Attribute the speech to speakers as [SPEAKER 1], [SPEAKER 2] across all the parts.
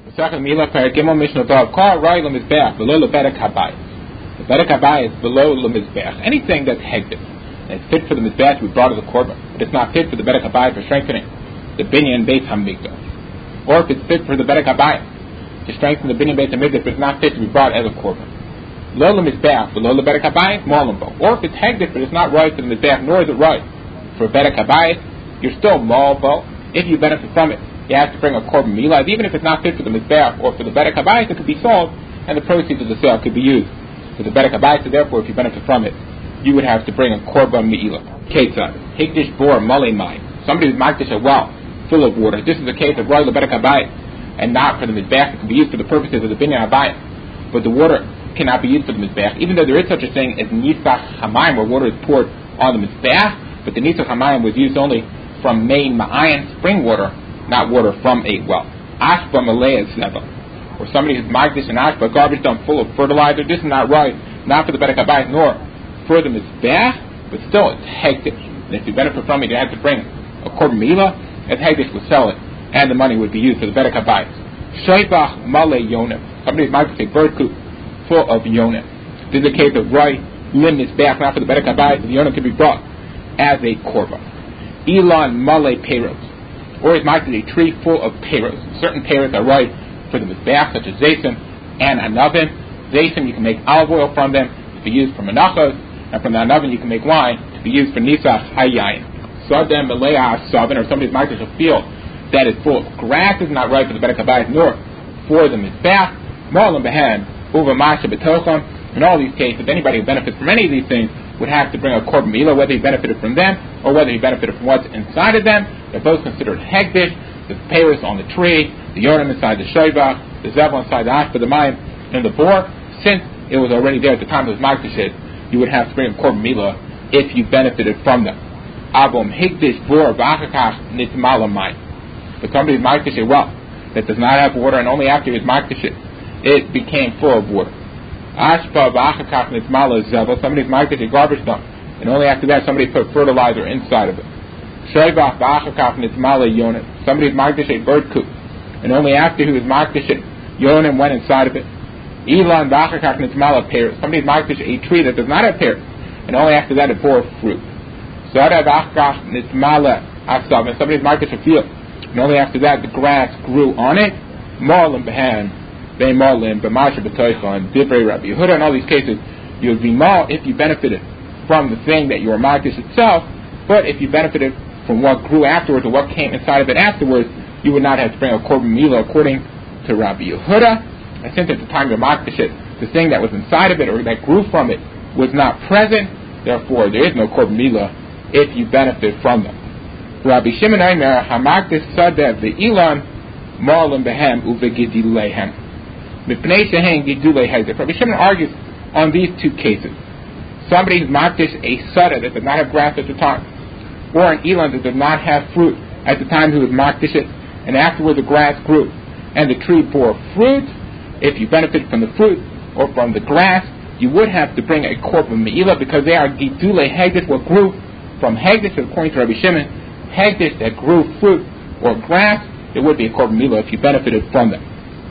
[SPEAKER 1] Second Mila Per Gimel Mishnah Dov Kar Rai Lemizbeach below Lebedek Habayis. The Bedek Habayis is below Lemizbeach. Anything that's hegdif and it's fit for the mizbeach to be brought as a korban, but it's not fit for the Bedek Habayis for strengthening the binyan Beis Hamikdash. Or if it's fit for the Bedek Habayis to strengthen the binyan Beis Hamikdash, but it's not fit to be brought as a korban. Lo Lemizbeach below Lebedek Habayis Molimbo. Or if it's hegdif but it's not right for the mizbeach, nor is it right for Bedek Habayis, you're still Molimbo. If you benefit from it, you have to bring a korban milah. Even if it's not fit for the mizbeach or for the Bedek Habayis, it could be sold, and the proceeds of the sale could be used for the Bedek Habayis. So therefore, if you benefit from it, you would have to bring a korban milah. Ketzad hikdish bor male mai. Somebody who's makdish a well full of water. This is a case of roy Bedek Habayis, and not for the mizbeach. It can be used for the purposes of the binyan habayis, but the water cannot be used for the mizbeach. Even though there is such a thing as nisach hamayim, where water is poured on the mizbeach, but the nisach hamayim was used only from main ma'ayin, spring water, not water from a well. Ashba malay is never. Or somebody who's magdish and ashba, garbage dump full of fertilizer. This is not right, not for the Bedek Habayis, nor for the mizbeach, but still it's hegdish. And if you benefit from it, you have to bring a korban milah, and hegdish would sell it, and the money would be used for the Bedek Habayis. Shaybach malay yonim. Somebody who's magdish a bird coop full of yonim. This is a case of right lim mizbeach, not for the Bedek Habayis, the yonim can be brought as a korban. Elon malay peros. Or it might be a tree full of peros. Certain peros are right for the mizbeach, such as zaysim and anavim. Zaysim, you can make olive oil from them to be used for menachos, and from the anavim you can make wine to be used for nisach hayayin. Sadem meleah savin, or somebody's marked as a field that is full of grass, is not right for the Bedek Habayis, nor for the mizbeach. Marlon behan uva masha betocham. In all these cases, anybody who benefits from any of these things would have to bring a korban milah, whether he benefited from them or whether he benefited from what's inside of them. They're both considered hegdish. The peros on the tree, the yonim inside the shaybach, the zevel inside the ashba, the mayim, and the bor. Since it was already there at the time it was magdashit, you would have to bring a korban milah if you benefited from them. Abom higdish bor v'achakach nitmala mayim. But somebody's magdashit well that does not have water, and only after his magdashit it became full of water. Ashba v'achakach nitmala zevel. Somebody's magdashit garbage dump, and only after that somebody put fertilizer inside of it. Shaybach v'achakach nitmala yonim. Somebody's magdish a bird coop, and only after he was magdish it, yonim went inside of it. Elon v'achakach nitmala pears. Somebody's magdish a tree that does not have pears, and only after that it bore fruit. Zara v'achakach nitmala asav. And somebody's magdish a field, and only after that the grass grew on it. Marlin behan, they marlin b'masha b'toicha, and divrei Rabbi Yehuda. In all these cases, you would be mal if you benefited from the thing that you were magdish itself, but if you benefited from what grew afterwards or what came inside of it afterwards, you would not have to bring a korban milah according to Rabbi Yehuda. And since at the time of magdashit, the thing that was inside of it or that grew from it was not present, therefore there is no korban milah if you benefit from them. Rabbi Shimon Aimer hamagdish sadev ve'ilan marlin behem uvegidilehem mipnei shehen gidulei hezek. Rabbi Shimon argues on these two cases. Somebody who's magdish a sada that did not have grass at the time, or an elan that did not have fruit at the time he was makdish it, and afterward the grass grew and the tree bore fruit. If you benefit from the fruit or from the grass, you would have to bring a korban me'ilah, because they are gidule hegdish, what grew from hegdish. According to Rabbi Shimon, hegdish that grew fruit or grass, it would be a korban me'ilah if you benefited from them.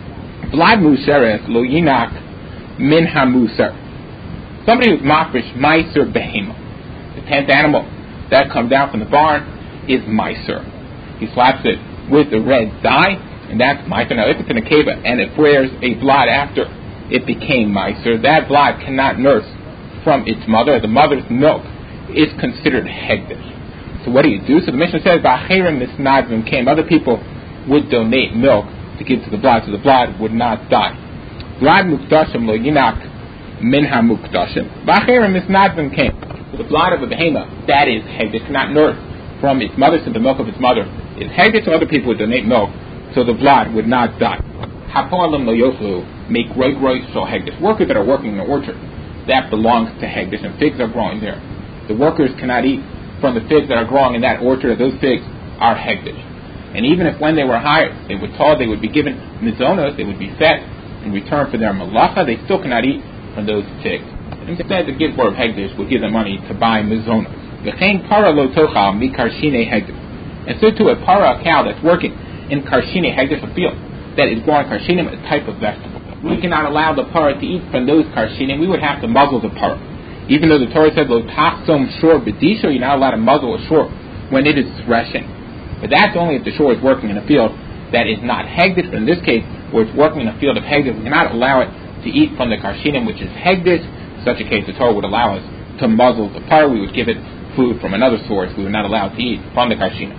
[SPEAKER 1] Vlad museres lo yinak min hamuser. Somebody who's mafresh meiser behema, the 10th animal that comes down from the barn is meiser. He slaps it with the red dye, and that's meiser. Now, if it's in a keva and it wears a blot after it became meiser, that blot cannot nurse from its mother. The mother's milk is considered hegdish. So what do you do? So the Mishnah says, "Ba'cherim misnadvim came." Other people would donate milk to give to the blot, so the blot would not die. Blad mukdashim lo yinak minha mukdashim. Ba'cherim misnadvim came. So the blood of a behema, that is hegdish, cannot nurse from its mother, since the milk of its mother is hegdish. So other people would donate milk, so the blood would not die. Hapolim lo yochlu make roy so hegdish. Workers that are working in the orchard, that belongs to hegdish, and figs are growing there. The workers cannot eat from the figs that are growing in that orchard. Those figs are hegdish. And even if when they were hired, they were told they would be given mizonos, they would be fed in return for their malacha, they still cannot eat from those figs. Instead, the gizbor of hegdish would give them money to buy mizonos. V'chein para lo tochal mi karshine hegdish. And so too a para, a cow that's working in karshine hegdish, a field that is growing karshinim, a type of vegetable. We cannot allow the parah to eat from those karshinim. We would have to muzzle the parah. Even though the Torah said, lo tachsom shor b'disho, you're not allowed to muzzle a shor when it is threshing. But that's only if the shor is working in a field that is not hegdish. But in this case, where it's working in a field of hegdish, we cannot allow it to eat from the karshinim, which is hegdish. In such a case, the Torah would allow us to muzzle the parah. We would give it food from another source. We would not allow it to eat from the karshinim.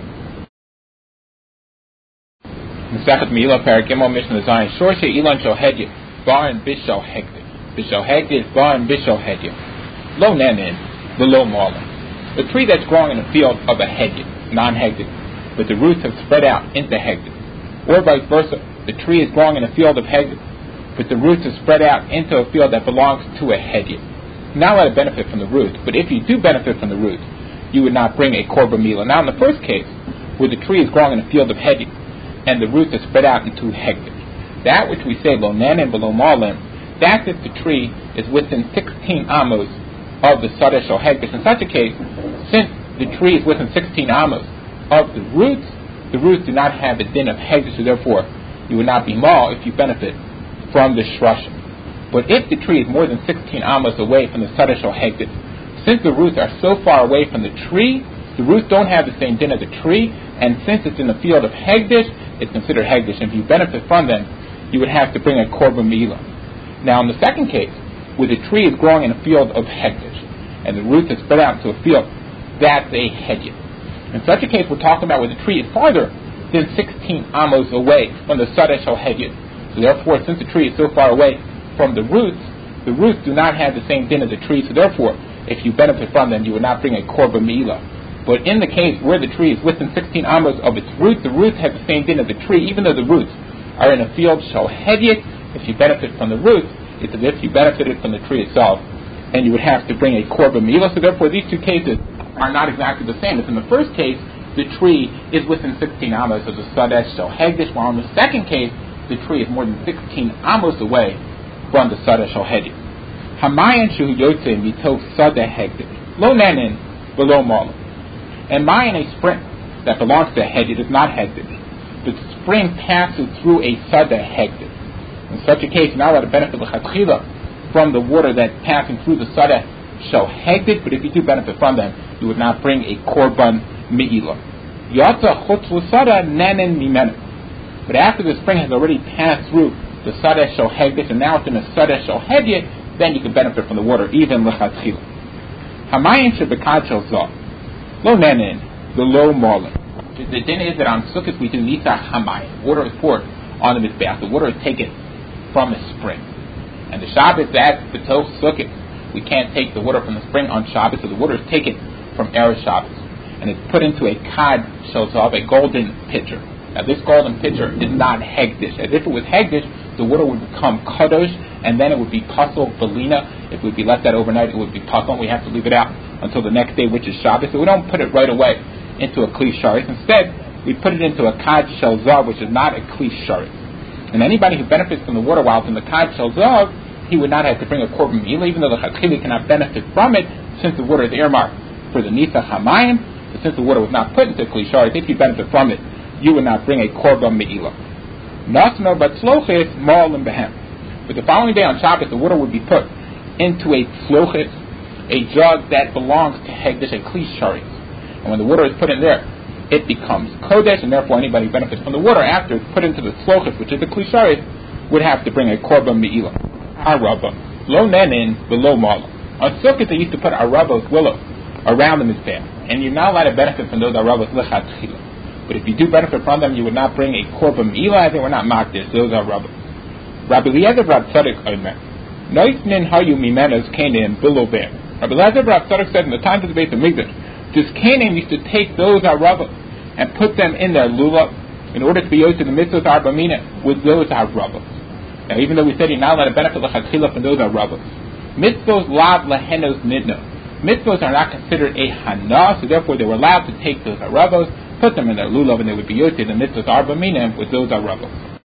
[SPEAKER 1] Mesechet Meila Perek Gimel Mishnah Zayin Shor She'ilan Shohedya Bar and Bishal Hegdish Bishal Hegdish Bar and Bishal Hedya Lo Nenin Below Marlin. The tree that's growing in a field of a hedya, non-hegdish, but the roots have spread out into hegdish, or vice versa, the tree is growing in a field of hegdish, but the roots have spread out into a field that belongs to a hedya. Not allowed to benefit from the roots, but if you do benefit from the roots, you would not bring a korban milah. Now, in the first case, where the tree is growing in a field of hedya, and the roots are spread out into hegdish, that which we say lo nanin below marlin, that's if the tree is within 16 amos of the sadesh or hegdish. In such a case, since the tree is within 16 amos of the roots do not have the din of hegdish, so therefore you would not be mal if you benefit from the shrushim. But if the tree is more than 16 amos away from the sadesh or hegdish, since the roots are so far away from the tree, the roots don't have the same din as the tree, and since it's in the field of hegdish, it's considered hegdish, and if you benefit from them, you would have to bring a korban milah. Now, in the second case, where the tree is growing in a field of hegdish, and the roots are spread out into a field, that's a hedya. In such a case, we're talking about where the tree is farther than 16 amos away from the sadesh or hedya. So therefore, since the tree is so far away from the roots do not have the same din as the tree, so therefore, if you benefit from them, you would not bring a korban milah. But in the case where the tree is within 16 amos of its roots, the roots have the same din as the tree, even though the roots are in a field shel hedya. If you benefit from the roots, it's as if you benefited from the tree itself, and you would have to bring a korban milah. So therefore, these two cases are not exactly the same. If in the first case, the tree is within 16 amos of the sadesh shel hegdish, while in the second case, the tree is more than 16 amos away from the sadesh shel hegdish. Hamayin shehu yotze mito sadeh hegdish lo nanin below marlin. And mayin, a spring that belongs to a hegdish, is not hegdish. The spring passes through a sadeh hegdish. In such a case, you're not allowed to benefit l'chatchila from the water that's passing through the sadeh shel hegdish, but if you do benefit from them, you would not bring a korban mi'ilah. Yatsa chutz l'sadeh nanin mimenu. But after the spring has already passed through the sadeh shel hegdish, and now it's in the sadeh shel hedya, then you can benefit from the water, even l'chatchila. Hamayim shebekad shel zah lo nanin below marlin. The din is that on Sukkot we do nitzach hamayim. Water is poured on the mizbeach. The water is taken from a spring. And the Shabbos, that's b'toch Sukkot. We can't take the water from the spring on Shabbos, so the water is taken from Erev Shabbos. And it's put into a kad shel zav, a golden pitcher. Now this golden pitcher is not hegdish. As if it was hegdish, the water would become kadosh, and then it would be pasol belina. If it would be left out overnight, it would be pasol, and we have to leave it out until the next day, which is Shabbos. So we don't put it right away into a kli sharis. Instead, we put it into a kad shel zav, which is not a kli sharis. And anybody who benefits from the water while it's in the kad shel zav, he would not have to bring a korban milah, even though the chatchili cannot benefit from it, since the water is earmarked for the nitzach hamayim. But since the water was not put into kli sharis, if you benefit from it, you would not bring a korban milah. Nasno but tzlochis marlin behem. But the following day on Shabbos, the water would be put into a tzlochis, a jug that belongs to hegdish, a kli sharis. And when the water is put in there, it becomes kodesh, and therefore anybody who benefits from the water after it's put into the tzlochis, which is the kli sharis, would have to bring a korban milah. Arava, lo nenin below marlin. On Sukkot they used to put aravos, willows, around the mizbeach, and you're not allowed to benefit from those aravos lechatchila. But if you do benefit from them, you would not bring a korban milah, as they were not makdish. Those are aravos. Rabbi Eliezer Rav Tzadok Omer, noisnin hayu mimenas kanim below bear. Rabbi Eliezer Rav Tzadok said in the times of the Beit HaMikdash, this kanim used to take those aravos and put them in their lulav in order to be used to the mitzvot arba mina with those aravos. Now, even though we said you're not allowed to benefit l'chatchila from those aravos, mitzvos lav lehenos nidno. Mitzvos are not considered a hana, so therefore they were allowed to take those aravos, put them in their lulav, and they would be used to the mitzvot arba mina with those aravos.